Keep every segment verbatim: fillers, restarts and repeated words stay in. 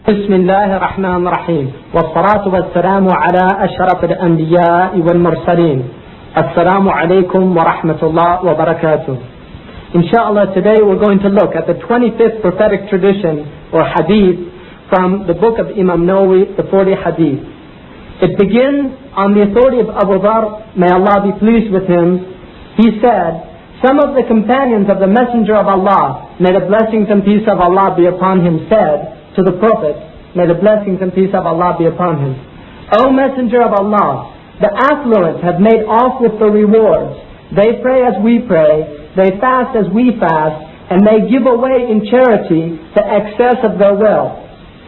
بسم الله الرحمن الرحيم والصلاة والسلام على أشرف الأنبياء والمرسلين. Assalamu alaikum wa rahmatullah wa barakatuh. Inshallah, today we're going to look at the twenty-fifth prophetic tradition or hadith from the book of Imam Nawawi, the forty hadith. It begins on the authority of Abu Dharr, may Allah be pleased with him. He said, some of the companions of the Messenger of Allah, may the blessings and peace of Allah be upon him, said to the Prophet, may the blessings and peace of Allah be upon him, O Messenger of Allah, the affluent have made off with the rewards. They pray as we pray, they fast as we fast, and they give away in charity the excess of their wealth.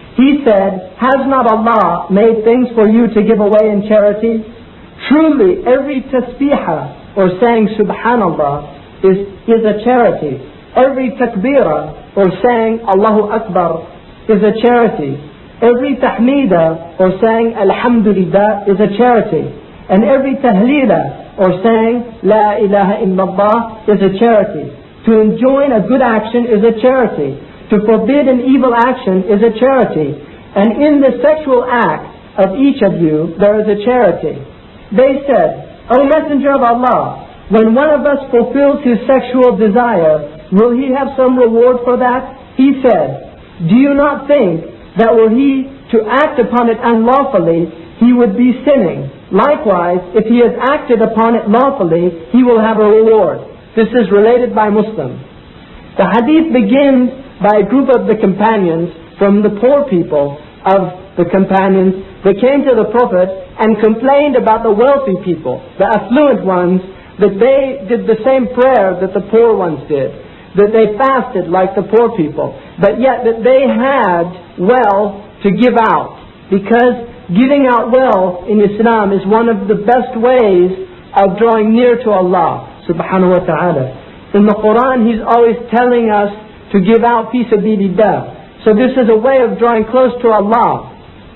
He said, has not Allah made things for you to give away in charity? Truly, every tasbihah, or saying subhanallah, is, is a charity. Every takbirah, or saying Allahu Akbar, is a charity. Every tahmeedah, or saying alhamdulillah, is a charity. And every tahleelah, or saying la ilaha illallah, is a charity. To enjoin a good action is a charity. To forbid an evil action is a charity. And in the sexual act of each of you, there is a charity. They said, O Messenger of Allah, when one of us fulfills his sexual desire, will he have some reward for that? He said, do you not think that were he to act upon it unlawfully, he would be sinning? Likewise, if he has acted upon it lawfully, he will have a reward. This is related by Muslim. The hadith begins by a group of the companions from the poor people of the companions that came to the Prophet and complained about the wealthy people, the affluent ones, that they did the same prayer that the poor ones did, that they fasted like the poor people, but yet that they had wealth to give out, because giving out wealth in Islam is one of the best ways of drawing near to Allah subhanahu wa ta'ala. In the Quran, He's always telling us to give out fi sabilillah. So this is a way of drawing close to Allah.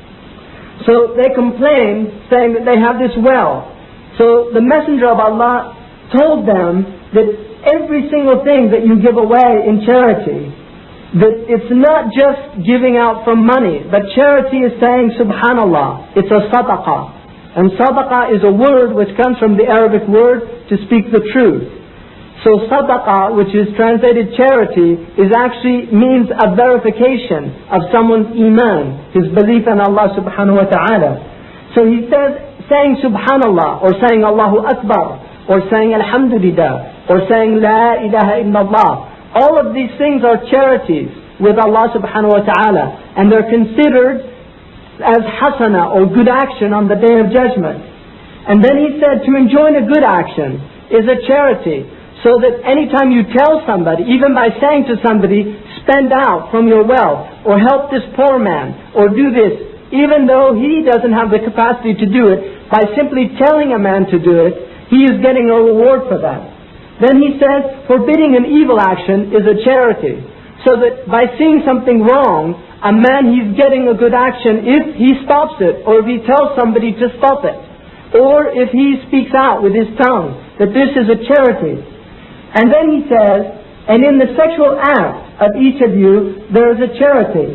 So they complain, saying that they have this wealth. So the Messenger of Allah told them that every single thing that you give away in charity, that it's not just giving out from money, but charity is saying subhanallah. It's a sadaqah. And sadaqah is a word which comes from the Arabic word to speak the truth. So sadaqah, which is translated charity, is actually means a verification of someone's iman, his belief in Allah subhanahu wa ta'ala. So he says, saying subhanallah, or saying Allahu Akbar, or saying alhamdulillah, or saying la ilaha illallah. All of these things are charities with Allah subhanahu wa ta'ala, and they're considered as hasana, or good action on the Day of Judgment. And then he said to enjoin a good action is a charity, so that anytime you tell somebody, even by saying to somebody, spend out from your wealth, or help this poor man, or do this, even though he doesn't have the capacity to do it, by simply telling a man to do it, he is getting a reward for that. Then he says, forbidding an evil action is a charity. So that by seeing something wrong, a man, he's getting a good action if he stops it, or if he tells somebody to stop it, or if he speaks out with his tongue, that this is a charity. And then he says, and in the sexual act of each of you, there is a charity.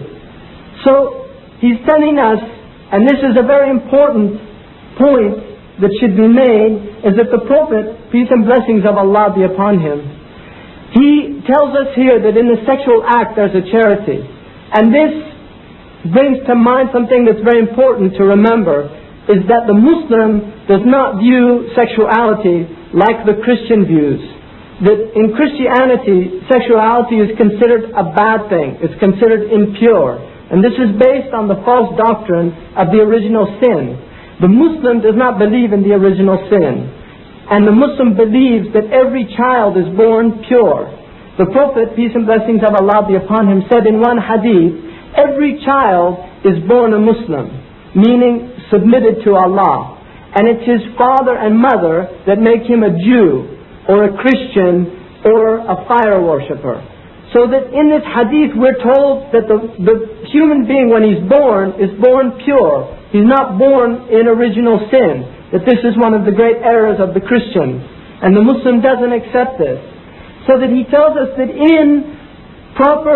So he's telling us, and this is a very important point that should be made, is that the Prophet, peace and blessings of Allah be upon him, he tells us here that in the sexual act there's a charity. And this brings to mind something that's very important to remember, is that the Muslim does not view sexuality like the Christian views. That in Christianity, sexuality is considered a bad thing. It's considered impure. And this is based on the false doctrine of the original sin. The Muslim does not believe in the original sin. And the Muslim believes that every child is born pure. The Prophet, peace and blessings of Allah be upon him, said in one hadith, every child is born a Muslim, meaning submitted to Allah. And it's his father and mother that make him a Jew, or a Christian, or a fire worshipper. So that in this hadith we're told that the, the human being when he's born is born pure. He's not born in original sin. That this is one of the great errors of the Christian. And the Muslim doesn't accept this. So that he tells us that in proper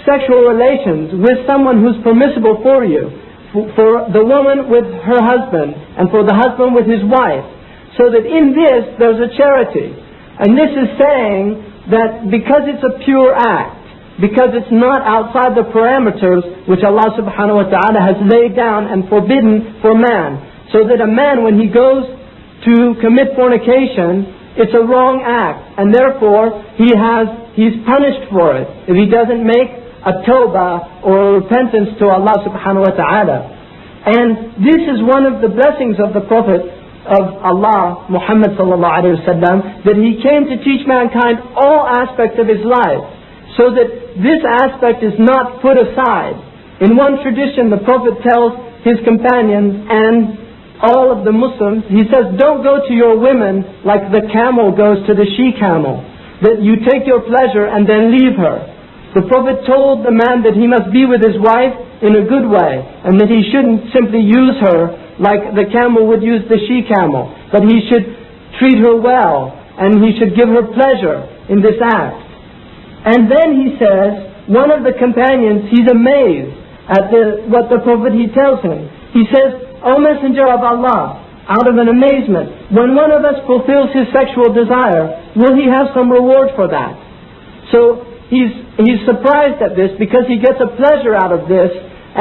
sexual relations with someone who's permissible for you, for the woman with her husband, and for the husband with his wife, so that in this there's a charity. And this is saying that because it's a pure act, because it's not outside the parameters which Allah subhanahu wa ta'ala has laid down and forbidden for man, so that a man, when he goes to commit fornication, it's a wrong act, and therefore he has he's punished for it if he doesn't make a tawbah or a repentance to Allah subhanahu wa ta'ala. And this is one of the blessings of the Prophet of Allah, Muhammad sallallahu alayhi wa sallam, that he came to teach mankind all aspects of his life, so that this aspect is not put aside. In one tradition, the Prophet tells his companions and all of the Muslims, he says, don't go to your women like the camel goes to the she-camel, that you take your pleasure and then leave her. The Prophet told the man that he must be with his wife in a good way, and that he shouldn't simply use her like the camel would use the she-camel, but he should treat her well, and he should give her pleasure in this act. And then he says, one of the companions, he's amazed at the, what the Prophet, he tells him. He says, O Messenger of Allah, out of an amazement, when one of us fulfills his sexual desire, will he have some reward for that? So he's, he's surprised at this because he gets a pleasure out of this,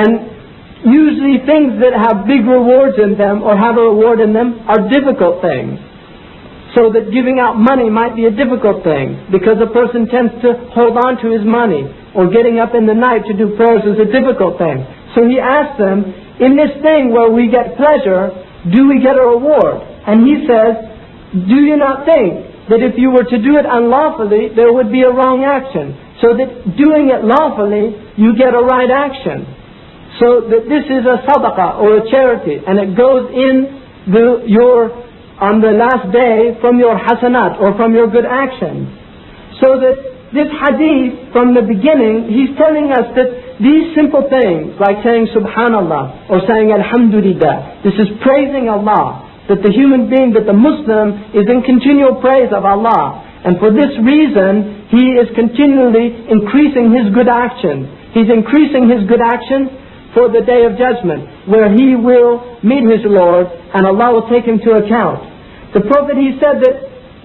and usually things that have big rewards in them or have a reward in them are difficult things. So that giving out money might be a difficult thing because a person tends to hold on to his money, or getting up in the night to do prayers is a difficult thing. So he asked them, in this thing where we get pleasure, do we get a reward? And he says, do you not think that if you were to do it unlawfully, there would be a wrong action? So that doing it lawfully, you get a right action. So that this is a sadaqah or a charity, and it goes in the, your, on the last day from your hasanat or from your good actions. So that this hadith from the beginning, he's telling us that these simple things, like saying Subhanallah or saying Alhamdulillah, this is praising Allah, that the human being, that the Muslim is in continual praise of Allah. And for this reason, he is continually increasing his good actions. He's increasing his good actions for the Day of Judgment, where he will meet his Lord and Allah will take him to account. The Prophet, he said that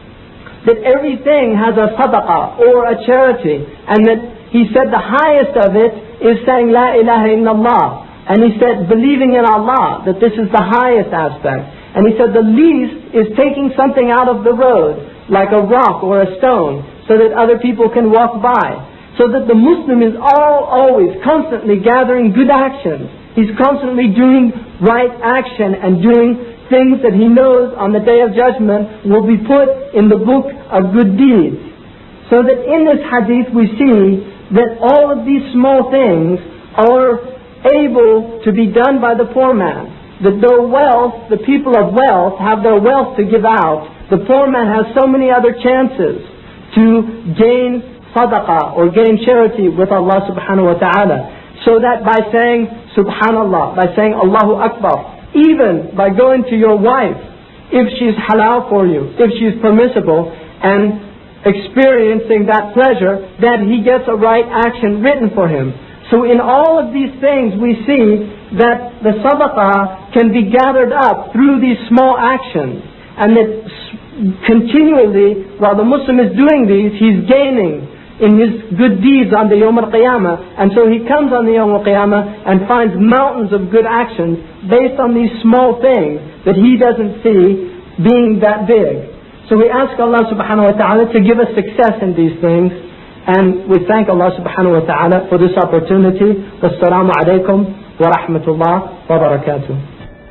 that everything has a sadaqah or a charity, and that he said the highest of it is saying La ilaha illallah, and he said believing in Allah, that this is the highest aspect. And he said the least is taking something out of the road, like a rock or a stone, so that other people can walk by. So that the Muslim is all, always, constantly gathering good actions. He's constantly doing right action and doing things that he knows on the Day of Judgment will be put in the book of good deeds. So that in this hadith we see that all of these small things are able to be done by the poor man. That their wealth, the people of wealth have their wealth to give out. The poor man has so many other chances to gain sadaqah or gain charity with Allah subhanahu wa ta'ala. So that by saying Subhanallah, by saying Allahu Akbar, even by going to your wife, if she's halal for you, if she's permissible, and experiencing that pleasure, that he gets a right action written for him. So in all of these things we see that the sadaqah can be gathered up through these small actions, and that continually, while the Muslim is doing these, he's gaining in his good deeds on the Yawm al-Qiyamah. And so he comes on the Yawm al-Qiyamah and finds mountains of good actions based on these small things that he doesn't see being that big. So we ask Allah subhanahu wa ta'ala to give us success in these things, and we thank Allah subhanahu wa ta'ala for this opportunity. Wassalamu alaikum wa rahmatullah wa barakatuh.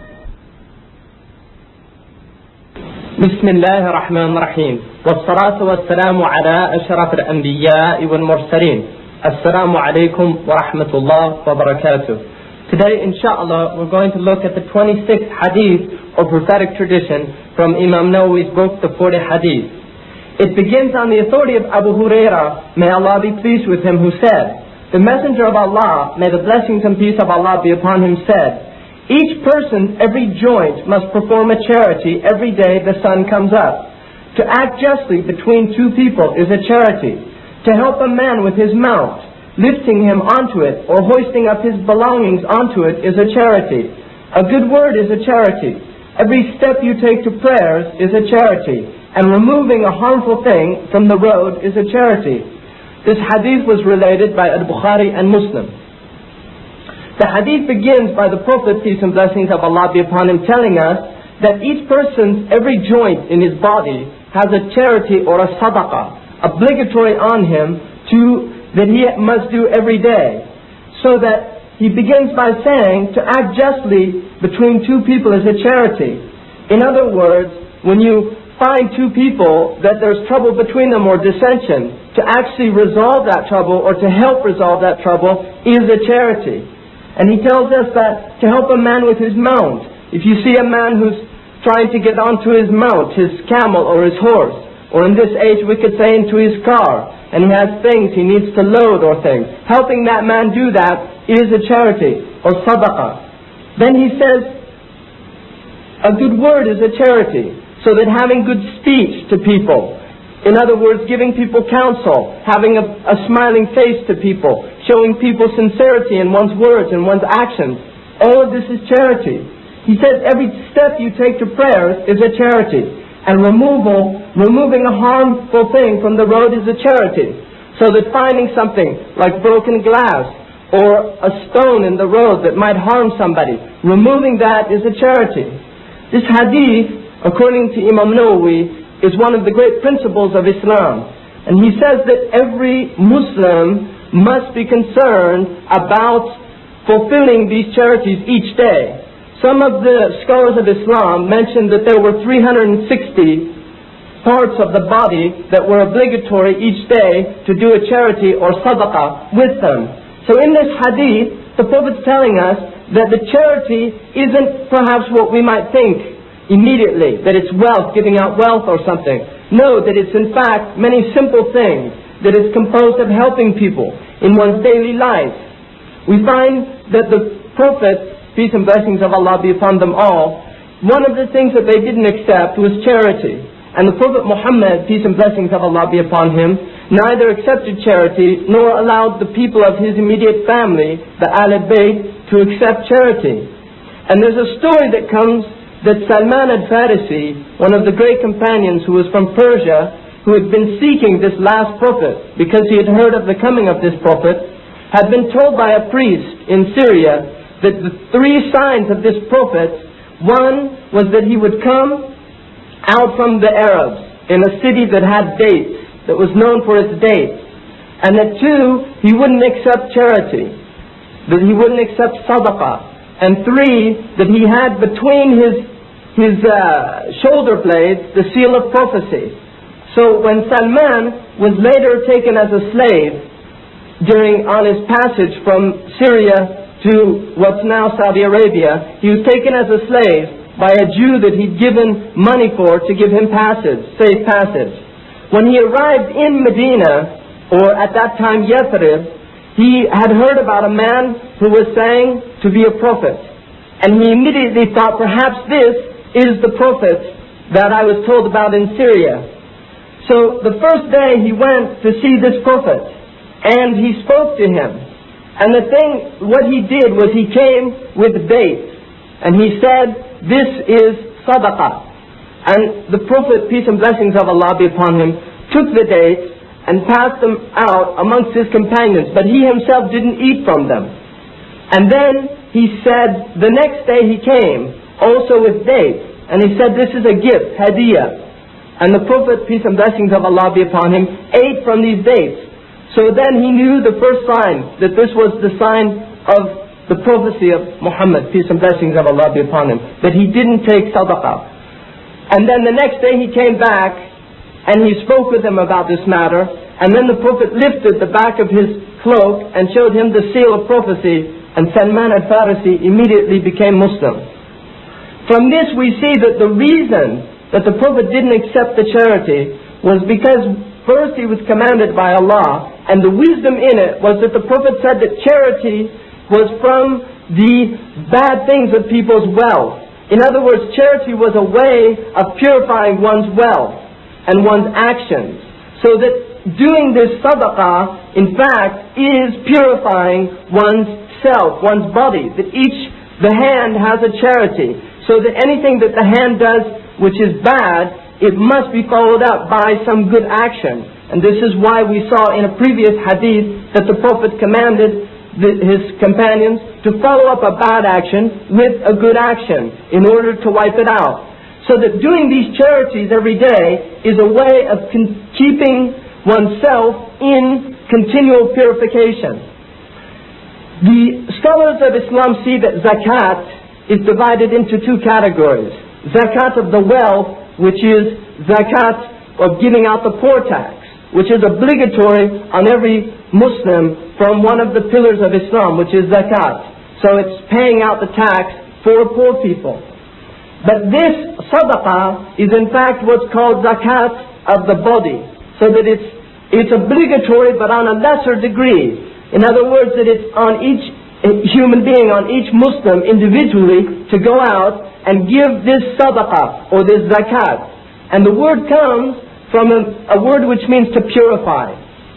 بسم الله الرحمن الرحيم والصلاة والسلام على أشرف الأنبياء والمرسلين السلام عليكم ورحمة الله وبركاته. Today, inshallah, we're going to look at the twenty-sixth hadith or prophetic tradition from Imam Nawawi's book, the forty Hadith. It begins on the authority of Abu Hurairah, may Allah be pleased with him, who said, the Messenger of Allah, may the blessings and peace of Allah be upon him, said, each person, every joint, must perform a charity every day the sun comes up. To act justly between two people is a charity. To help a man with his mount, lifting him onto it or hoisting up his belongings onto it is a charity. A good word is a charity. Every step you take to prayers is a charity. And removing a harmful thing from the road is a charity. This hadith was related by Al-Bukhari and Muslim. The hadith begins by the Prophet, peace and blessings of Allah be upon him, telling us that each person's every joint in his body has a charity or a sadaqah obligatory on him to that he must do every day. So that he begins by saying to act justly between two people is a charity. In other words, when you find two people that there's trouble between them or dissension, to actually resolve that trouble or to help resolve that trouble is a charity. And he tells us that to help a man with his mount, if you see a man who's trying to get onto his mount, his camel or his horse, or in this age we could say into his car, and he has things he needs to load or things, helping that man do that is a charity or sadaqah. Then he says, a good word is a charity. So that having good speech to people, in other words, giving people counsel, having a, a smiling face to people, showing people sincerity in one's words and one's actions, all of this is charity. He says every step you take to prayers is a charity. And removal, removing a harmful thing from the road is a charity. So that finding something like broken glass or a stone in the road that might harm somebody, removing that is a charity. This hadith, according to Imam Nawawi, is one of the great principles of Islam. And he says that every Muslim must be concerned about fulfilling these charities each day. Some of the scholars of Islam mentioned that there were three hundred sixty parts of the body that were obligatory each day to do a charity or sadaqah with them. So in this hadith, the Prophet's telling us that the charity isn't perhaps what we might think immediately, that it's wealth, giving out wealth or something. No, that it's in fact many simple things, that it's composed of helping people in one's daily life. We find that the Prophet, peace and blessings of Allah be upon them all, one of the things that they didn't accept was charity. And the Prophet Muhammad, peace and blessings of Allah be upon him, neither accepted charity nor allowed the people of his immediate family, the Ahlul Bayt, to accept charity. And there's a story that comes that Salman al-Farisi, one of the great companions who was from Persia, who had been seeking this last prophet because he had heard of the coming of this prophet, had been told by a priest in Syria that the three signs of this prophet, one was that he would come out from the Arabs in a city that had dates, that was known for its dates, and that two, he wouldn't accept charity, that he wouldn't accept sadaqah, and three, that he had between his his uh, shoulder blades the seal of prophecy. So when Salman was later taken as a slave during on his passage from Syria to what's now Saudi Arabia, he was taken as a slave by a Jew that he'd given money for to give him passage, safe passage. When he arrived in Medina, or at that time Yathrib, he had heard about a man who was saying to be a prophet. And he immediately thought, perhaps this is the prophet that I was told about in Syria. So the first day he went to see this prophet, and he spoke to him. And the thing, what he did was he came with dates, and he said, this is sadaqah. And the Prophet, peace and blessings of Allah be upon him, took the dates and passed them out amongst his companions, but he himself didn't eat from them. And then he said, the next day he came, also with dates, and he said, this is a gift, hadiyah. And the Prophet, peace and blessings of Allah be upon him, ate from these dates. So then he knew the first sign, that this was the sign of the prophecy of Muhammad, peace and blessings of Allah be upon him, that he didn't take sadaqah. And then the next day he came back, and he spoke with him about this matter, and then the Prophet lifted the back of his cloak and showed him the seal of prophecy, and Salman al-Farisi immediately became Muslim. From this we see that the reason that the Prophet didn't accept the charity was because first he was commanded by Allah, and the wisdom in it was that the Prophet said that charity was from the bad things of people's wealth. In other words, charity was a way of purifying one's wealth and one's actions. So that doing this sadaqah in fact, is purifying one's self, one's body. That each, the hand has a charity. So that anything that the hand does which is bad, it must be followed up by some good action. And this is why we saw in a previous hadith that the Prophet commanded the, his companions to follow up a bad action with a good action in order to wipe it out. So that doing these charities every day is a way of con- keeping oneself in continual purification. The scholars of Islam see that zakat is divided into two categories. Zakat of the wealth, which is zakat of giving out the poor tax, which is obligatory on every Muslim from one of the pillars of Islam, which is zakat. So it's paying out the tax for poor people. But this sadaqah is in fact what's called zakat of the body. So that it's, it's obligatory but on a lesser degree. In other words, that it's on each human being, on each Muslim individually to go out and give this sadaqah or this zakat. And the word comes from a, a word which means to purify.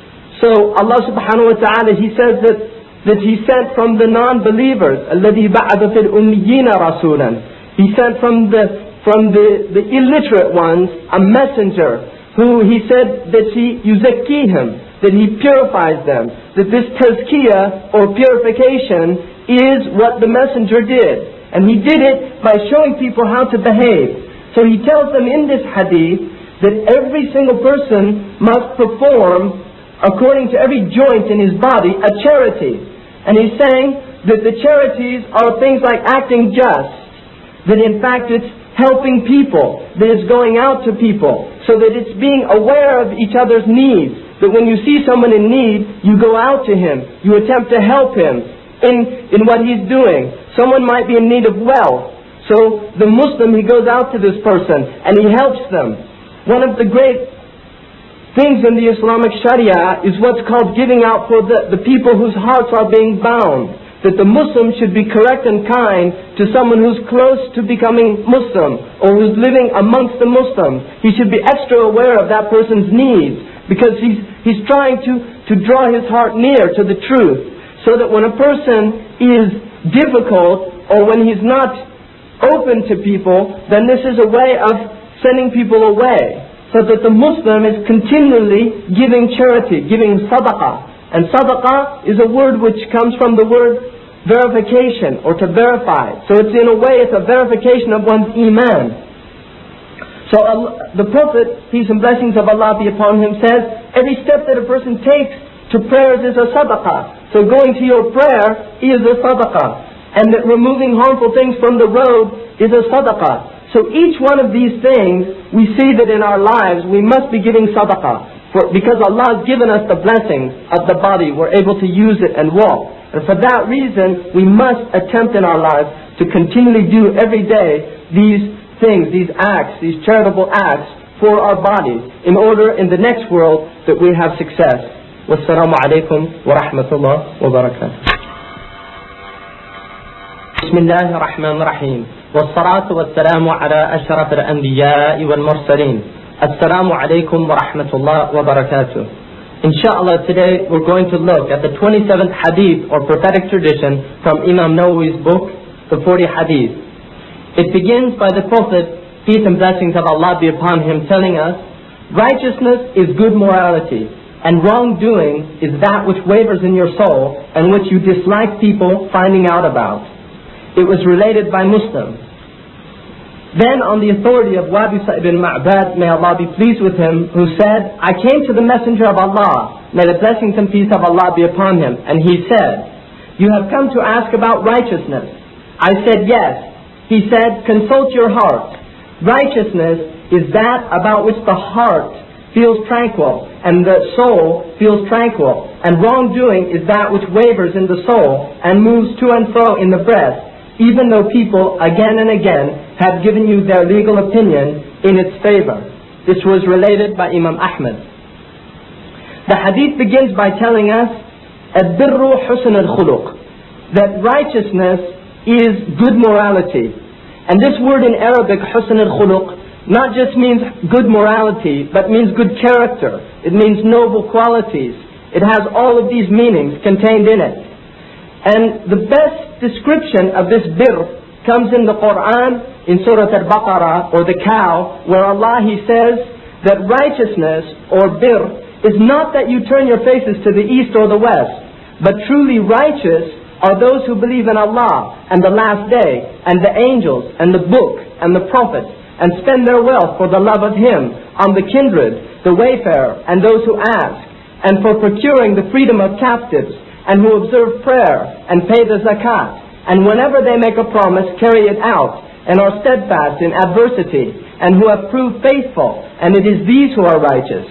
So Allah subhanahu wa ta'ala, He says that, that He sent from the non-believers, الَّذِي بَعَثَ فِي الْأُمِّيِّينَ رَسُولًا. He sent from the from the, the illiterate ones a messenger who He said that He yuzakkihim, that He purifies them. That this tazkiyah or purification is what the messenger did. And He did it by showing people how to behave. So He tells them in this hadith that every single person must perform, according to every joint in his body, a charity. And He's saying that the charities are things like acting just. That in fact it's helping people, that it's going out to people, so that it's being aware of each other's needs. That when you see someone in need, you go out to him, you attempt to help him in, in what he's doing. Someone might be in need of wealth, so the Muslim, he goes out to this person and he helps them. One of the great things in the Islamic Sharia is what's called giving out for the, the people whose hearts are being bound. That the Muslim should be correct and kind to someone who's close to becoming Muslim or who's living amongst the Muslims. He should be extra aware of that person's needs because he's, he's trying to, to draw his heart near to the truth. So that when a person is difficult or when he's not open to people, then this is a way of sending people away. So that the Muslim is continually giving charity, giving sadaqah. And sadaqah is a word which comes from the word verification or to verify. So it's in a way, it's a verification of one's iman. So Allah, the Prophet, peace and blessings of Allah be upon him, says every step that a person takes to prayers is a sadaqah. So going to your prayer is a sadaqah. And that removing harmful things from the road is a sadaqah. So each one of these things, we see that in our lives we must be giving sadaqah. For, because Allah has given us the blessings of the body, we're able to use it and walk. And for that reason, we must attempt in our lives to continually do every day these things, these acts, these charitable acts for our bodies, in order in the next world that we have success. Wassalamu alaikum wa rahmatullah wa barakatuh. Bismillahir Rahmanir Rahim. Wassalatu wassalamu ala ashrafil anbiya'i wal mursalin. Assalamu alaikum wa rahmatullah wa barakatuh. Inshallah, today we're going to look at the twenty-seventh hadith or prophetic tradition from Imam Nawawi's book, the forty hadith. It begins by the Prophet, peace and blessings of Allah be upon him, telling us, righteousness is good morality, and wrongdoing is that which wavers in your soul and which you dislike people finding out about. It was related by Muslims. Then on the authority of Wabisa ibn Ma'bad, may Allah be pleased with him, who said, I came to the Messenger of Allah, may the blessings and peace of Allah be upon him, and he said, you have come to ask about righteousness. I said, yes. He said, consult your heart. Righteousness is that about which the heart feels tranquil, and the soul feels tranquil. And wrongdoing is that which wavers in the soul, and moves to and fro in the breast, even though people again and again have given you their legal opinion in its favor. This was related by Imam Ahmad. The hadith begins by telling us البر حسن الخلق, that righteousness is good morality. And this word in Arabic, حسن الخلق, not just means good morality, but means good character. It means noble qualities. It has all of these meanings contained in it. And the best description of this birr comes in the Quran, in Surah Al-Baqarah, or the cow, where Allah, He says that righteousness, or birr, is not that you turn your faces to the east or the west, but truly righteous are those who believe in Allah, and the last day, and the angels, and the book, and the prophets, and spend their wealth for the love of Him, on the kindred, the wayfarer, and those who ask, and for procuring the freedom of captives, and who observe prayer, and pay the zakat, and whenever they make a promise, carry it out, and are steadfast in adversity, and who have proved faithful, and it is these who are righteous.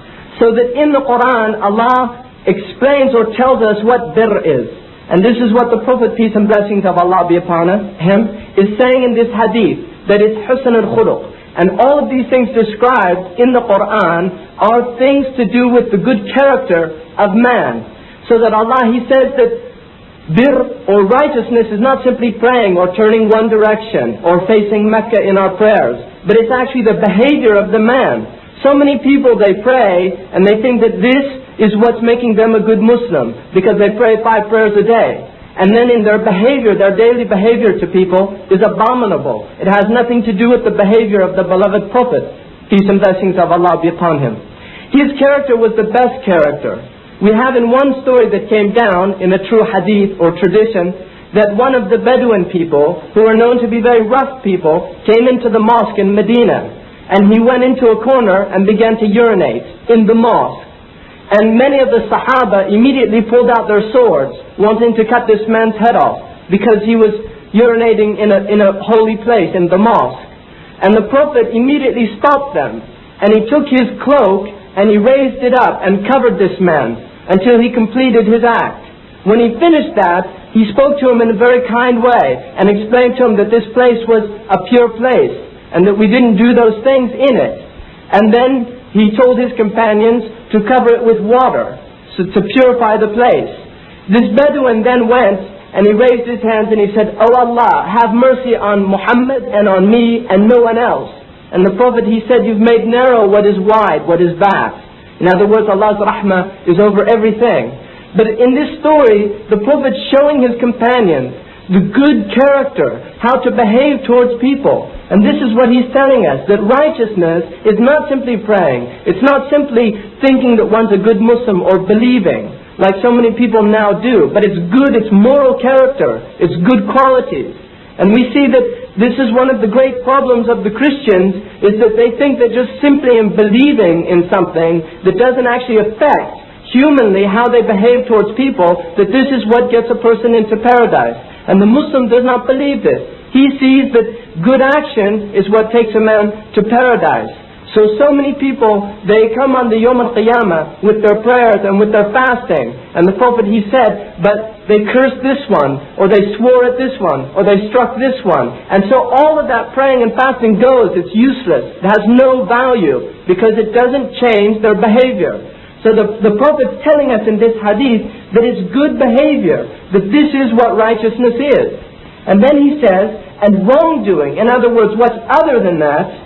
So that in the Quran, Allah explains or tells us what birr is. And this is what the Prophet, peace and blessings of Allah be upon him, is saying in this hadith, that it's husn al-khuluq. And all of these things described in the Quran are things to do with the good character of man. So that Allah, He says that birr, or righteousness, is not simply praying or turning one direction or facing Mecca in our prayers, but it's actually the behavior of the man. So many people, they pray and they think that this is what's making them a good Muslim, because they pray five prayers a day. And then in their behavior, their daily behavior to people is abominable. It has nothing to do with the behavior of the beloved Prophet, peace and blessings of Allah be upon him. His character was the best character. We have in one story that came down in a true hadith or tradition, that one of the Bedouin people, who are known to be very rough people, came into the mosque in Medina, and he went into a corner and began to urinate in the mosque. And many of the Sahaba immediately pulled out their swords, wanting to cut this man's head off, because he was urinating in a, in a holy place, in the mosque. And the Prophet immediately stopped them, and he took his cloak and he raised it up and covered this man until he completed his act. When he finished that, he spoke to him in a very kind way and explained to him that this place was a pure place and that we didn't do those things in it. And then he told his companions to cover it with water, so to purify the place. This Bedouin then went and he raised his hands and he said, "Oh Allah, have mercy on Muhammad and on me and no one else." And the Prophet, he said, "You've made narrow what is wide, what is vast." In other words, Allah's rahmah is over everything. But in this story, the Prophet showing his companions the good character, how to behave towards people. And this is what he's telling us, that righteousness is not simply praying. It's not simply thinking that one's a good Muslim or believing, like so many people now do. But it's good, it's moral character, it's good qualities. And we see that this is one of the great problems of the Christians, is that they think that just simply in believing in something that doesn't actually affect humanly how they behave towards people, that this is what gets a person into paradise. And the Muslim does not believe this. He sees that good action is what takes a man to paradise. So, so many people, they come on the Yawm al-Qiyamah with their prayers and with their fasting. And the Prophet, he said, but they cursed this one, or they swore at this one, or they struck this one. And so all of that praying and fasting goes, it's useless. It has no value, because it doesn't change their behavior. So the, the Prophet's telling us in this hadith that it's good behavior, that this is what righteousness is. And then he says, and wrongdoing, in other words, what's other than that,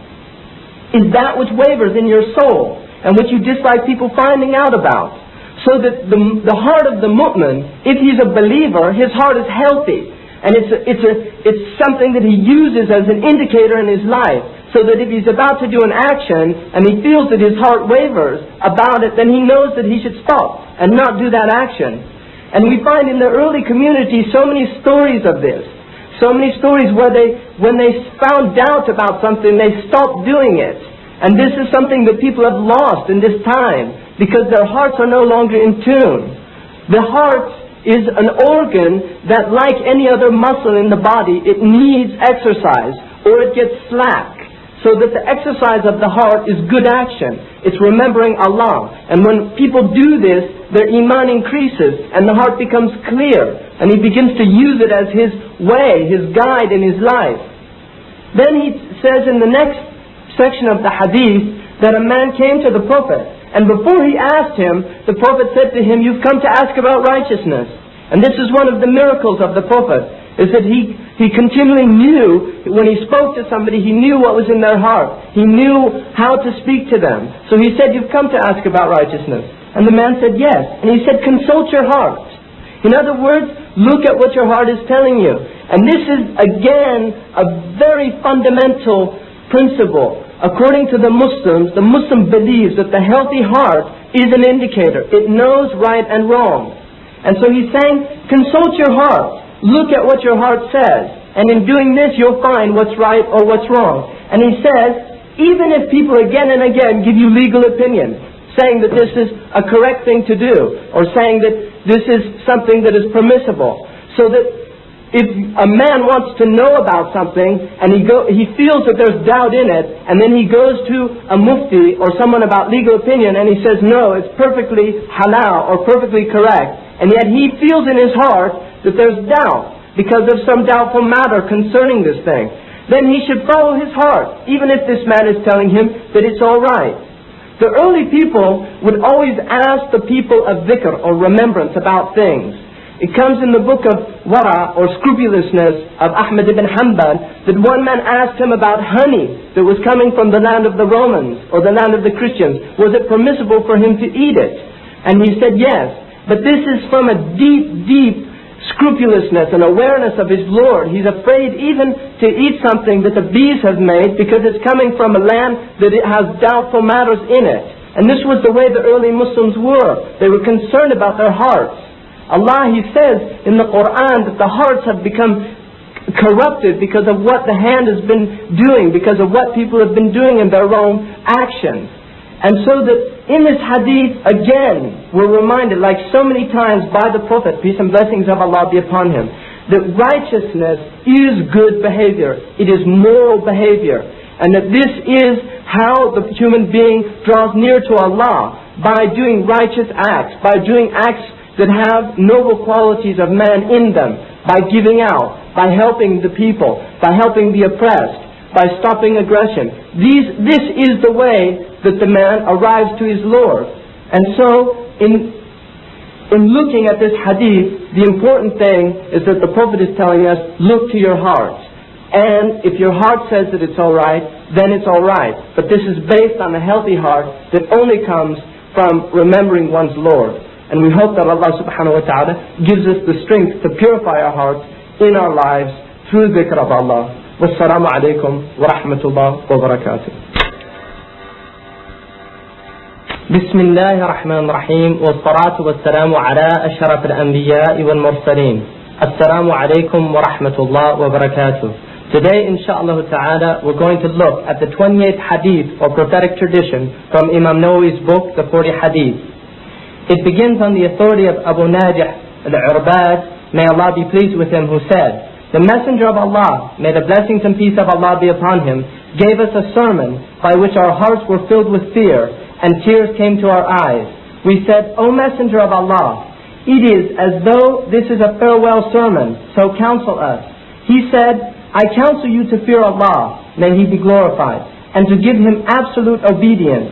is that which wavers in your soul, and which you dislike people finding out about. So that the, the heart of the mu'min, if he's a believer, his heart is healthy. And it's, a, it's, a, it's something that he uses as an indicator in his life. So that if he's about to do an action, and he feels that his heart wavers about it, then he knows that he should stop and not do that action. And we find in the early community so many stories of this. So many stories where they, when they found doubt about something, they stopped doing it. And this is something that people have lost in this time, because their hearts are no longer in tune. The heart is an organ that, like any other muscle in the body, it needs exercise, or it gets slack. So that the exercise of the heart is good action. It's remembering Allah. And when people do this, their iman increases and the heart becomes clear. And he begins to use it as his way, his guide in his life. Then he says in the next section of the hadith that a man came to the Prophet. And before he asked him, the Prophet said to him, "You've come to ask about righteousness." And this is one of the miracles of the Prophet, is that he, he continually knew, when he spoke to somebody, he knew what was in their heart. He knew how to speak to them. So he said, "You've come to ask about righteousness." And the man said, yes. And he said, consult your heart. In other words, look at what your heart is telling you. And this is, again, a very fundamental principle. According to the Muslims, the Muslim believes that the healthy heart is an indicator. It knows right and wrong. And so he's saying, consult your heart. Look at what your heart says. And in doing this, you'll find what's right or what's wrong. And he says, even if people again and again give you legal opinions, saying that this is a correct thing to do, or saying that this is something that is permissible, so that if a man wants to know about something and he go, he feels that there's doubt in it, and then he goes to a mufti or someone about legal opinion and he says, no, it's perfectly halal or perfectly correct, and yet he feels in his heart that there's doubt because of some doubtful matter concerning this thing, then he should follow his heart, even if this man is telling him that it's all right. The early people would always ask the people of dhikr or remembrance about things. It comes in the book of Wara or scrupulousness of Ahmad ibn Hanbal that one man asked him about honey that was coming from the land of the Romans or the land of the Christians. Was it permissible for him to eat it? And he said yes. But this is from a deep, deep scrupulousness and awareness of his Lord. He's afraid even to eat something that the bees have made because it's coming from a land that it has doubtful matters in it. And this was the way the early Muslims were. They were concerned about their hearts. Allah, He says in the Quran that the hearts have become corrupted because of what the hand has been doing, because of what people have been doing in their own actions. And so that in this hadith, again, we're reminded, like so many times by the Prophet, peace and blessings of Allah be upon him, that righteousness is good behavior. It is moral behavior. And that this is how the human being draws near to Allah, by doing righteous acts, by doing acts that have noble qualities of man in them, by giving out, by helping the people, by helping the oppressed, by stopping aggression. These, this is the way that the man arrives to his Lord. And so, in, in looking at this hadith, the important thing is that the Prophet is telling us, look to your heart. And if your heart says that it's alright, then it's alright. But this is based on a healthy heart that only comes from remembering one's Lord. And we hope that Allah subhanahu wa ta'ala gives us the strength to purify our hearts in our lives through dhikr of Allah. Wassalamu alaikum wa rahmatullah wa barakatuh. بسم الله الرحمن الرحيم والصلاة والسلام على أشرف الأنبياء والمرسلين السلام عليكم ورحمة الله وبركاته. Today, inshaAllah ta'ala, we're going to look at the twenty-eighth hadith or prophetic tradition from Imam Nawawi's book, the forty hadith. It begins on the authority of Abu Najih al-Urbad, may Allah be pleased with him, who said, the Messenger of Allah, may the blessings and peace of Allah be upon him, gave us a sermon by which our hearts were filled with fear and tears came to our eyes. We said, O Messenger of Allah, it is as though this is a farewell sermon, so counsel us. He said, I counsel you to fear Allah, may He be glorified, and to give Him absolute obedience.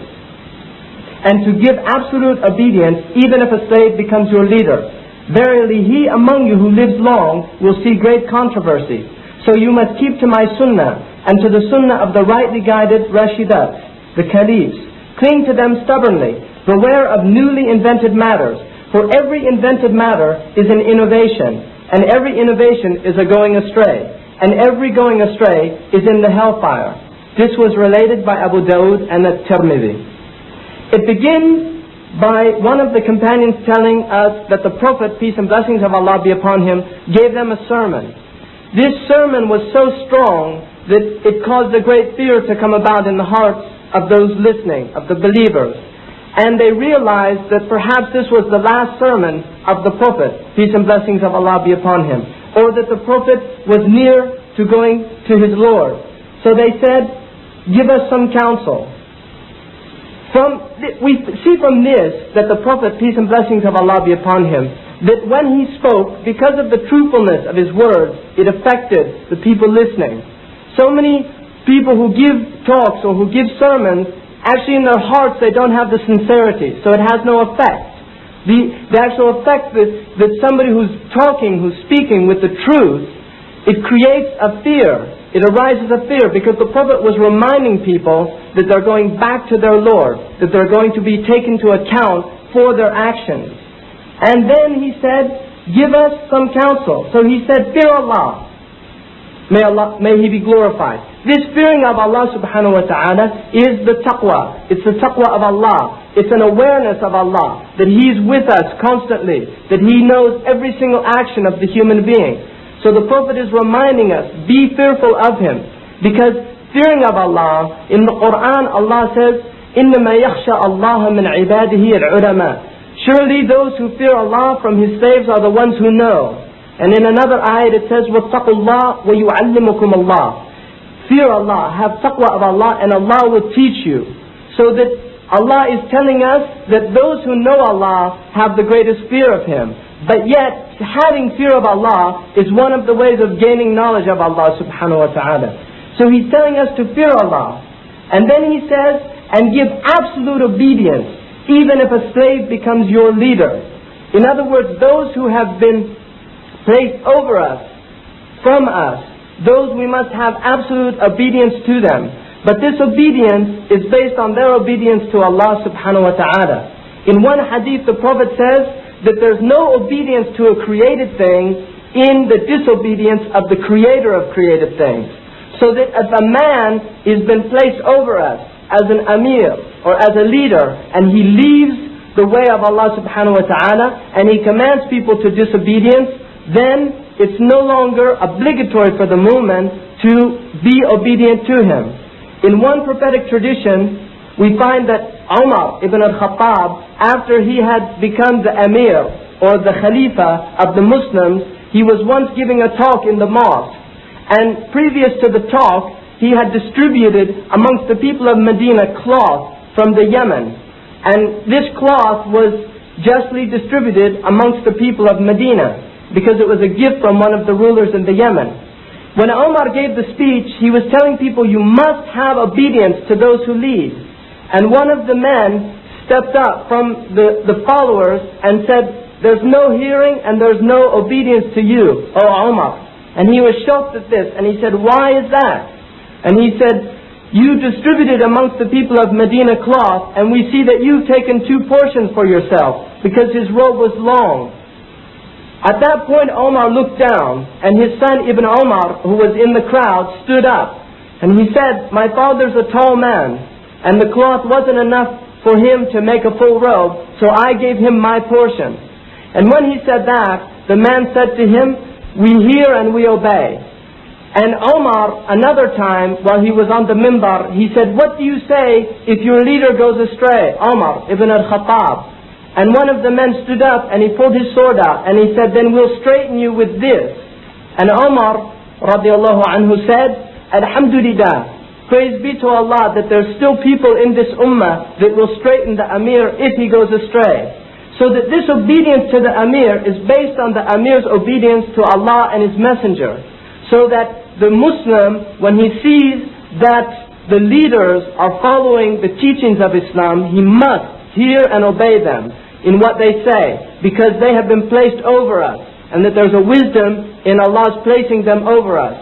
And to give absolute obedience even if a slave becomes your leader. Verily he among you who lives long will see great controversy. So you must keep to my sunnah and to the sunnah of the rightly guided Rashidat, the Caliphs. Cling to them stubbornly. Beware of newly invented matters. For every invented matter is an innovation, and every innovation is a going astray, and every going astray is in the hellfire. This was related by Abu Dawud and at-Tirmidhi. It begins by one of the companions telling us that the Prophet, peace and blessings of Allah be upon him, gave them a sermon. This sermon was so strong that it caused a great fear to come about in the hearts of those listening, of the believers. And they realized that perhaps this was the last sermon of the Prophet, peace and blessings of Allah be upon him, or that the Prophet was near to going to his Lord. So they said, give us some counsel. From, we see from this that the Prophet, peace and blessings of Allah be upon him, that when he spoke, because of the truthfulness of his words, it affected the people listening. So many people who give talks or who give sermons, actually in their hearts they don't have the sincerity, so it has no effect. The, the actual effect that, that somebody who's talking, who's speaking with the truth, it creates a fear. It arises a fear because the Prophet was reminding people that they're going back to their Lord, that they're going to be taken to account for their actions. And then he said, give us some counsel. So he said, fear Allah. May Allah, may He be glorified. This fearing of Allah subhanahu wa ta'ala is the taqwa. It's the taqwa of Allah. It's an awareness of Allah, that He is with us constantly, that He knows every single action of the human being. So the Prophet is reminding us, be fearful of Him. Because fearing of Allah, in the Quran Allah says, إِنَّمَا يَخْشَى اللَّهَ مِنْ عِبَادِهِ الْعُلَمَاءِ. Surely those who fear Allah from His slaves are the ones who know. And in another ayat it says, وَاتَّقُوا اللَّهَ وَيُعَلِّمُكُمُ اللَّهِ. Fear Allah, have taqwa of Allah, and Allah will teach you. So that Allah is telling us that those who know Allah have the greatest fear of Him. But yet, having fear of Allah is one of the ways of gaining knowledge of Allah subhanahu wa ta'ala. So He's telling us to fear Allah. And then He says, and give absolute obedience, even if a slave becomes your leader. In other words, those who have been placed over us, from us, those we must have absolute obedience to them. But this obedience is based on their obedience to Allah subhanahu wa ta'ala. In one hadith the Prophet says that there's no obedience to a created thing in the disobedience of the creator of created things. So that if a man has been placed over us as an amir or as a leader, and he leaves the way of Allah subhanahu wa ta'ala and he commands people to disobedience, then it's no longer obligatory for the movement to be obedient to him. In one prophetic tradition, we find that Umar ibn al-Khattab, after he had become the Amir or the Khalifa of the Muslims, he was once giving a talk in the mosque. And previous to the talk, he had distributed amongst the people of Medina cloth from the Yemen. And this cloth was justly distributed amongst the people of Medina, because it was a gift from one of the rulers in the Yemen. When Omar gave the speech, he was telling people, you must have obedience to those who lead. And one of the men stepped up from the, the followers and said, there's no hearing and there's no obedience to you, O Omar. And he was shocked at this, and he said, why is that? And he said, you distributed amongst the people of Medina cloth, and we see that you've taken two portions for yourself, because his robe was long. At that point, Omar looked down, and his son Ibn Omar, who was in the crowd, stood up. And he said, my father's a tall man, and the cloth wasn't enough for him to make a full robe, so I gave him my portion. And when he said that, the man said to him, we hear and we obey. And Omar, another time, while he was on the mimbar, he said, what do you say if your leader goes astray? Omar ibn al-Khattab. And one of the men stood up and he pulled his sword out and he said, then we'll straighten you with this. And Omar radiallahu anhu said, Alhamdulillah, praise be to Allah that there's still people in this ummah that will straighten the Amir if he goes astray. So that this obedience to the Amir is based on the Amir's obedience to Allah and His Messenger. So that the Muslim, when he sees that the leaders are following the teachings of Islam, he must hear and obey them in what they say, because they have been placed over us, and that there's a wisdom in Allah's placing them over us.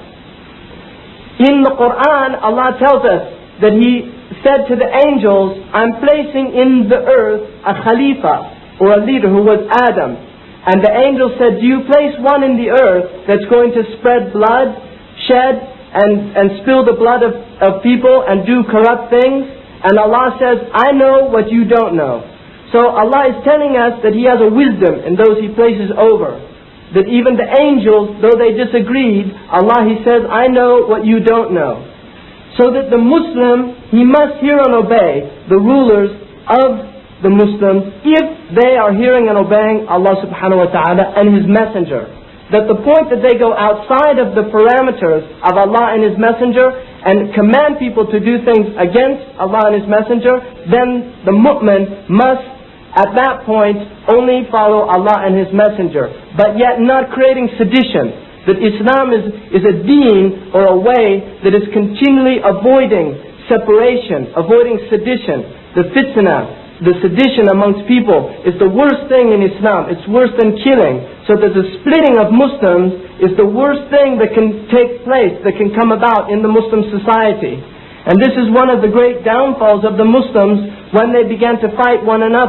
In the Quran, Allah tells us that He said to the angels, I'm placing in the earth a Khalifa, or a leader, who was Adam. And the angel said, do you place one in the earth that's going to spread blood, shed, and, and spill the blood of, of people and do corrupt things? And Allah says, I know what you don't know. So Allah is telling us that He has a wisdom in those He places over. That even the angels, though they disagreed, Allah, He says, I know what you don't know. So that the Muslim, he must hear and obey the rulers of the Muslims if they are hearing and obeying Allah subhanahu wa ta'ala and His Messenger. That the point that they go outside of the parameters of Allah and His Messenger and command people to do things against Allah and His Messenger, then the mu'min must at that point only follow Allah and His Messenger, but yet not creating sedition. That Islam is, is a deen or a way that is continually avoiding separation, avoiding sedition, the fitna. The sedition amongst people is the worst thing in Islam. It's worse than killing. So that the splitting of Muslims is the worst thing that can take place, that can come about in the Muslim society. And this is one of the great downfalls of the Muslims when they began to fight one another.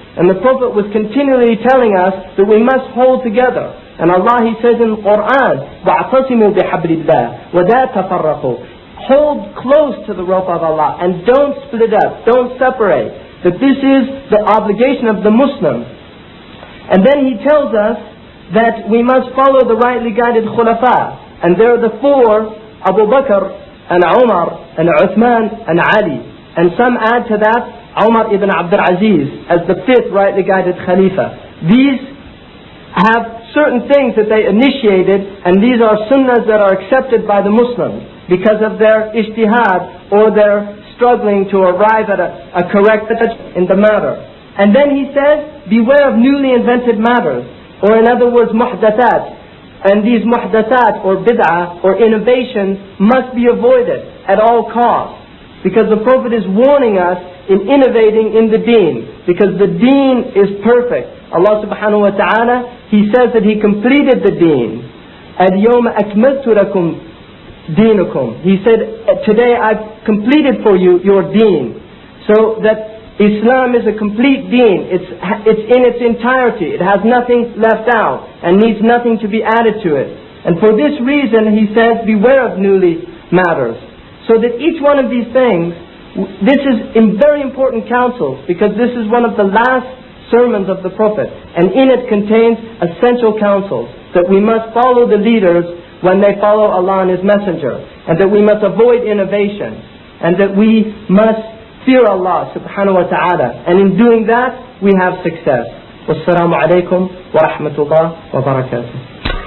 And the Prophet was continually telling us that we must hold together. And Allah, He says in the Quran, وَاعْتَصِمُوا بِحَبْلِ اللَّهِ وَلَا تَفَرَّقُوا. Hold close to the rope of Allah and don't split up, don't separate. That this is the obligation of the Muslim. And then He tells us that we must follow the rightly guided khulafa. And there are the four, Abu Bakr and Umar and Uthman and Ali. And some add to that Umar ibn Abdul Aziz as the fifth rightly guided Khalifa. These have certain things that they initiated, and these are sunnahs that are accepted by the Muslims because of their ijtihad or their struggling to arrive at a, a correct in the matter. And then he says, beware of newly invented matters, or in other words, muhdathat. And these muhdathat or bid'ah or innovations must be avoided at all costs. Because the Prophet is warning us in innovating in the deen. Because the deen is perfect. Allah subhanahu wa ta'ala, He says that He completed the deen. الْيَوْمَ أَكْمَلْتُ لَكُمْ دِينُكُمْ. He said, today I've completed for you your deen. So that Islam is a complete deen. It's, it's in its entirety. It has nothing left out and needs nothing to be added to it. And for this reason, He says, beware of newly matters. So that each one of these things, this is in very important counsels, because this is one of the last sermons of the Prophet. And in it contains essential counsels, that we must follow the leaders when they follow Allah and His Messenger. And that we must avoid innovation. And that we must fear Allah subhanahu wa ta'ala. And in doing that, we have success. Wassalamu alaikum wa rahmatullah wa barakatuh.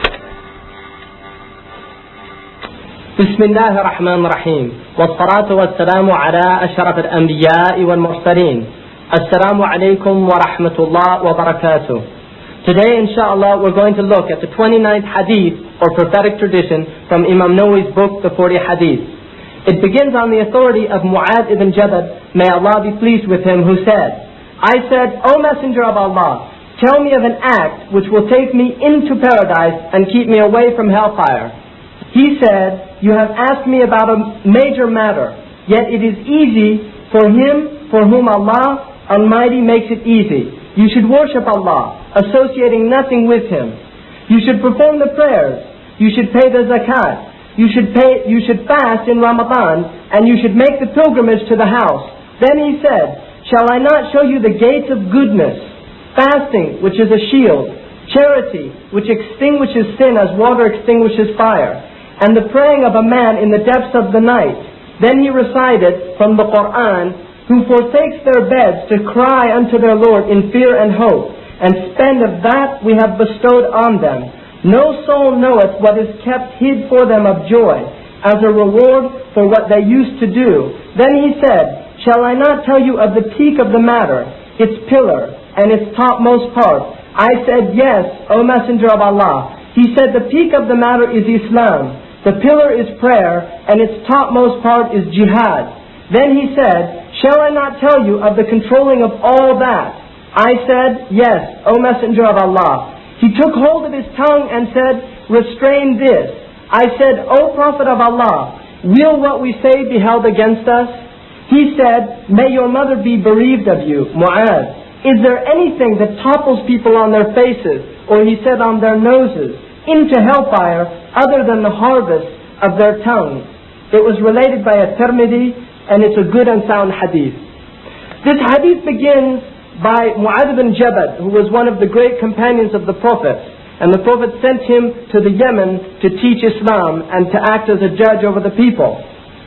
بسم الله الرحمن الرحيم والصلاة والسلام على أشرف الأنبياء والمرسلين السلام عليكم ورحمة الله وبركاته. Today inshallah we're going to look at the twenty-ninth hadith or prophetic tradition from Imam Nawawi's book, the forty hadith. It begins on the authority of Mu'adh ibn Jabal, may Allah be pleased with him, who said, I said, O Messenger of Allah, tell me of an act which will take me into paradise and keep me away from hellfire. He said, you have asked me about a major matter, yet it is easy for him for whom Allah Almighty makes it easy. You should worship Allah, associating nothing with Him. You should perform the prayers. You should pay the zakat. You should pay. You should fast in Ramadan, and you should make the pilgrimage to the house. Then he said, shall I not show you the gates of goodness? Fasting, which is a shield. Charity, which extinguishes sin as water extinguishes fire. And the praying of a man in the depths of the night. Then he recited from the Quran, who forsakes their beds to cry unto their Lord in fear and hope, and spend of that we have bestowed on them. No soul knoweth what is kept hid for them of joy, as a reward for what they used to do. Then he said, shall I not tell you of the peak of the matter, its pillar, and its topmost part? I said, yes, O Messenger of Allah. He said, the peak of the matter is Islam. The pillar is prayer, and its topmost part is jihad. Then he said, shall I not tell you of the controlling of all that? I said, yes, O Messenger of Allah. He took hold of his tongue and said, restrain this. I said, O Prophet of Allah, will what we say be held against us? He said, may your mother be bereaved of you, Mu'adh. Is there anything that topples people on their faces, or he said on their noses, into hellfire other than the harvest of their tongues? It was related by a Tirmidhi, and it's a good and sound hadith. This hadith begins by Mu'adh ibn Jabal, who was one of the great companions of the Prophet. And the Prophet sent him to the Yemen to teach Islam and to act as a judge over the people.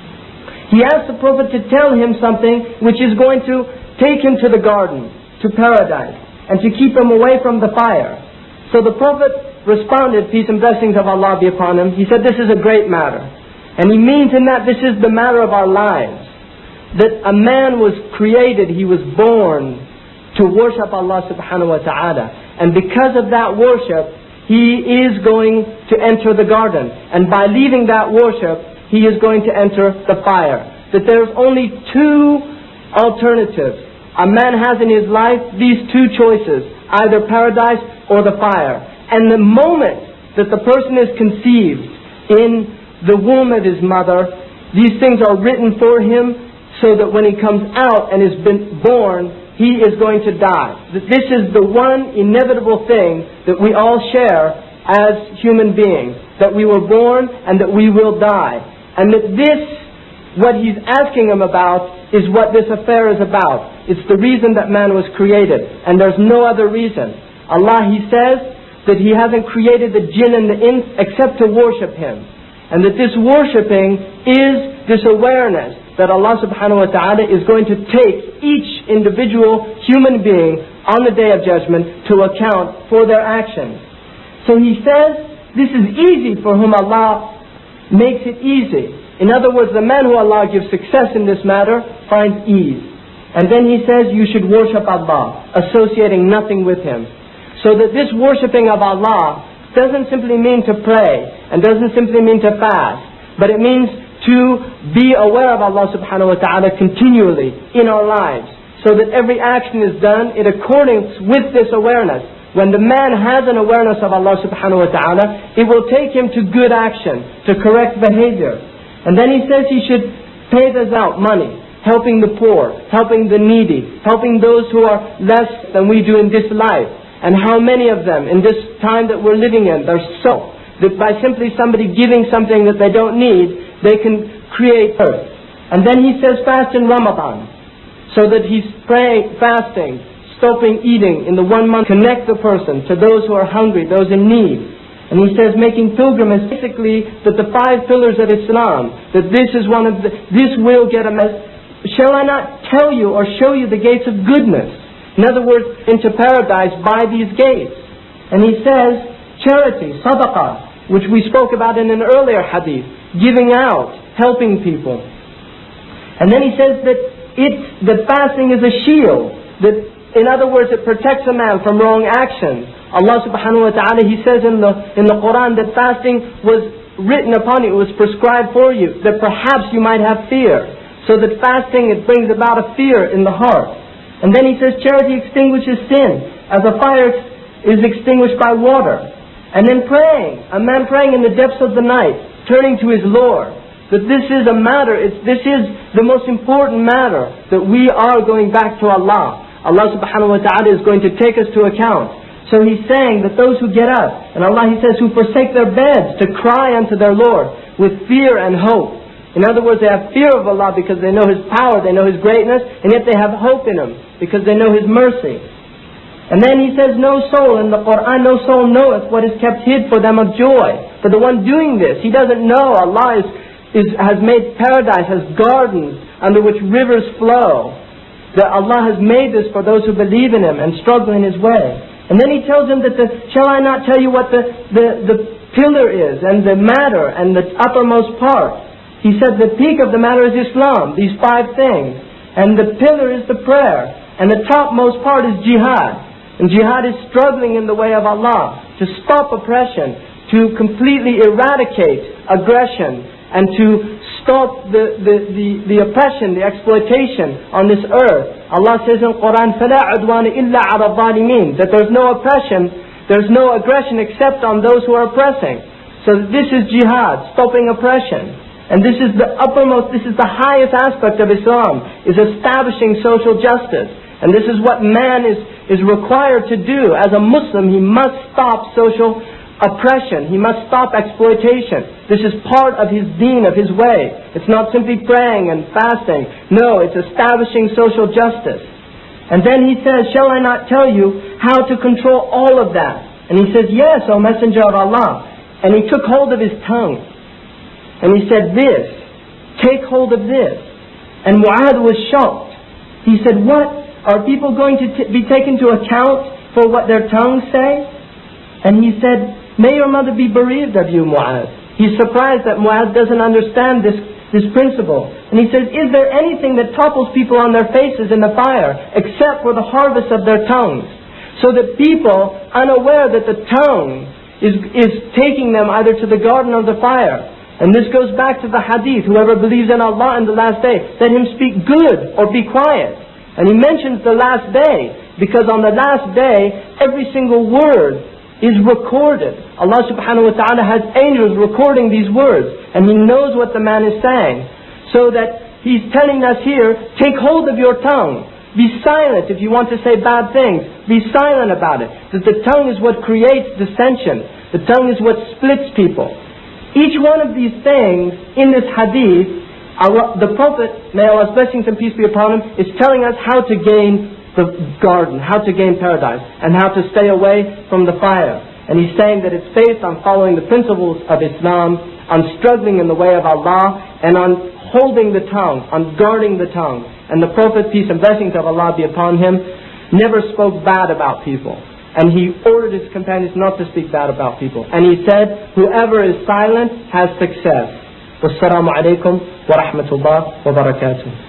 He asked the Prophet to tell him something which is going to take him to the garden, to paradise, and to keep him away from the fire. So the Prophet responded, peace and blessings of Allah be upon him. He said, this is a great matter. And he means in that this is the matter of our lives. That a man was created, he was born to worship Allah subhanahu wa ta'ala. And because of that worship, he is going to enter the garden. And by leaving that worship, he is going to enter the fire. That there's only two alternatives. A man has in his life these two choices, either paradise or the fire. And the moment that the person is conceived in the womb of his mother, these things are written for him, so that when he comes out and has been born, he is going to die. This is the one inevitable thing that we all share as human beings, that we were born and that we will die. And that this, what he's asking him about, is what this affair is about. It's the reason that man was created, and there's no other reason. Allah, He says that He hasn't created the jinn and the ins except to worship Him. And that this worshipping is this awareness that Allah subhanahu wa ta'ala is going to take each individual human being on the Day of Judgment to account for their actions. So He says, this is easy for whom Allah makes it easy. In other words, the man who Allah gives success in this matter finds ease. And then He says you should worship Allah, associating nothing with Him. So that this worshipping of Allah doesn't simply mean to pray, and doesn't simply mean to fast, but it means to be aware of Allah subhanahu wa ta'ala continually in our lives. So that every action is done in accordance with this awareness. When the man has an awareness of Allah subhanahu wa ta'ala, it will take him to good action, to correct behavior. And then He says he should pay us out money, helping the poor, helping the needy, helping those who are less than we do in this life. And how many of them in this time that we're living in, they're so that by simply somebody giving something that they don't need, they can create earth. And then He says fast in Ramadan, so that he's praying, fasting, stopping eating in the one month, connect the person to those who are hungry, those in need. And He says making pilgrimage, basically that the five pillars of Islam, that this is one of the, this will get a message. Shall I not tell you or show you the gates of goodness? In other words, into paradise by these gates. And He says charity, sadaqah, which we spoke about in an earlier hadith, giving out, helping people. And then He says that it's, that fasting is a shield, that in other words, it protects a man from wrong actions. Allah subhanahu wa ta'ala, He says in the, in the Quran that fasting was written upon you, it was prescribed for you, that perhaps you might have fear. So that fasting, it brings about a fear in the heart. And then He says charity extinguishes sin, as a fire is extinguished by water. And then praying, a man praying in the depths of the night, turning to his Lord. That this is a matter, it's, this is the most important matter, that we are going back to Allah. Allah subhanahu wa ta'ala is going to take us to account. So He's saying that those who get up, and Allah He says who forsake their beds to cry unto their Lord with fear and hope. In other words, they have fear of Allah because they know His power, they know His greatness, and yet they have hope in Him because they know His mercy. And then He says no soul in the Quran, no soul knoweth what is kept hid for them of joy. For the one doing this, he doesn't know Allah is, is, has made paradise, has gardens under which rivers flow. That Allah has made this for those who believe in Him and struggle in His way. And then He tells him that the, shall I not tell you what the, the, the pillar is, and the matter, and the uppermost part? He said the peak of the matter is Islam, these five things. And the pillar is the prayer. And the topmost part is jihad. And jihad is struggling in the way of Allah, to stop oppression, to completely eradicate aggression, and to stop the, the, the, the oppression, the exploitation on this earth. Allah says in Quran, فَلَا عُدْوَانَ إِلَّا عَلَى الظَّالِمِينَ, that there's no oppression, there's no aggression except on those who are oppressing. So this is jihad, stopping oppression. And this is the uppermost, this is the highest aspect of Islam, is establishing social justice. And this is what man is, is required to do. As a Muslim, he must stop social oppression. He must stop exploitation. This is part of his deen, of his way. It's not simply praying and fasting. No, it's establishing social justice. And then He says, shall I not tell you how to control all of that? And He says, yes, O Messenger of Allah. And He took hold of his tongue. And He said this, take hold of this. And Mu'adh was shocked. He said, what? Are people going to t- be taken to account for what their tongues say? And he said, may your mother be bereaved of you, Mu'adh. He's surprised that Mu'adh doesn't understand this, this principle. And he says, is there anything that topples people on their faces in the fire except for the harvest of their tongues? So that people, unaware that the tongue is, is taking them either to the garden or the fire. And this goes back to the hadith, whoever believes in Allah in the last day, let him speak good or be quiet. And He mentions the last day, because on the last day, every single word is recorded. Allah subhanahu wa ta'ala has angels recording these words, and He knows what the man is saying. So that He's telling us here, take hold of your tongue. Be silent if you want to say bad things. Be silent about it. That the tongue is what creates dissension. The tongue is what splits people. Each one of these things in this hadith, Allah, the Prophet, may Allah's blessings and peace be upon him, is telling us how to gain the garden, how to gain paradise, and how to stay away from the fire. And he's saying that it's based on following the principles of Islam, on struggling in the way of Allah, and on holding the tongue, on guarding the tongue. And the Prophet, peace and blessings of Allah be upon him, never spoke bad about people. And he ordered his companions not to speak bad about people. And he said, whoever is silent has success. Wassalamu alaikum wa rahmatullah wa barakatuh.